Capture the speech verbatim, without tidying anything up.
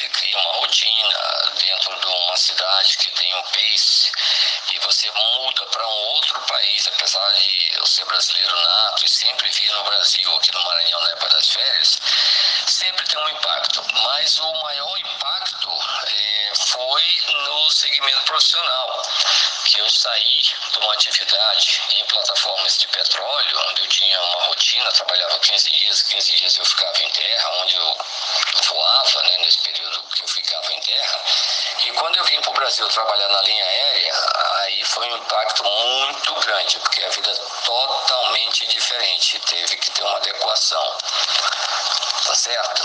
você cria uma rotina dentro de uma cidade que tem um pace e você muda para um outro país, apesar de eu ser brasileiro nato e sempre vir no Brasil, aqui no Maranhão na época das férias, sempre tem um impacto, mas o maior impacto é, foi no segmento profissional, que eu saí de uma atividade em plataformas de petróleo, onde eu tinha uma rotina, trabalhava quinze dias, quinze dias eu ficava em terra, onde eu voava, né, nesse período que eu ficava em terra, e quando eu vim para o Brasil trabalhar na linha aérea, aí foi um impacto muito grande, porque a vida é totalmente diferente, teve que ter uma adequação, tá certo?